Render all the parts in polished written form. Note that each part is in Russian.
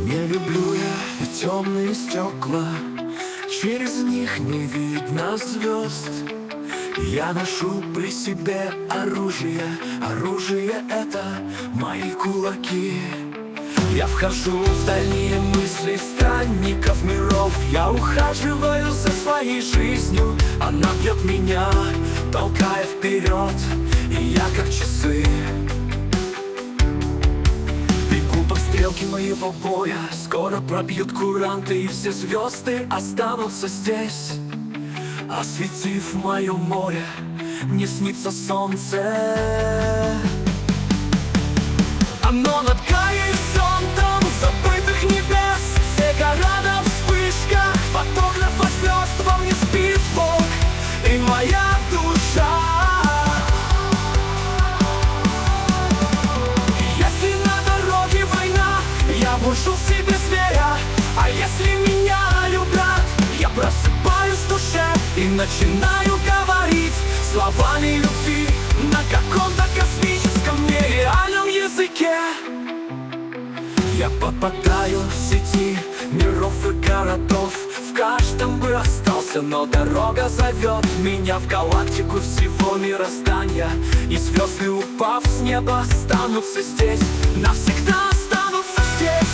Не люблю я темные стекла, через них не видно звезд. Я ношу при себе оружие, оружие это мои кулаки. Я вхожу в дальние мысли странников миров. Я ухаживаю за своей жизнью, она бьет меня, толкая вперед, и я как часы бегу по стрелке моего боя. Скоро пробьют куранты, и все звезды останутся здесь, осветив мое море. Мне снится солнце, оно над горизонтом забытых небес. Все города в вспышках фотографа звезд. Во мне спит Бог и моя душа. Если на дороге война, я бужу в себе зверя. А если меня любят, я просыпаюсь в душе и начинаю говорить словами любви на каком-то космическом нереальном языке. Я попадаю в сети миров и городов. В каждом бы остался, но дорога зовет меня в галактику всего мироздания. И звезды, упав с неба, останутся здесь, навсегда останутся здесь.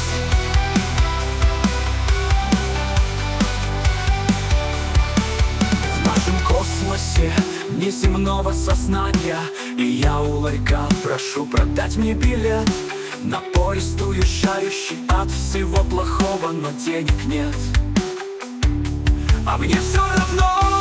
В нашем космосе неземного сознания, и я у ларька прошу продать мне билет на поезд, уезжающий от всего плохого, но денег нет. А мне все равно,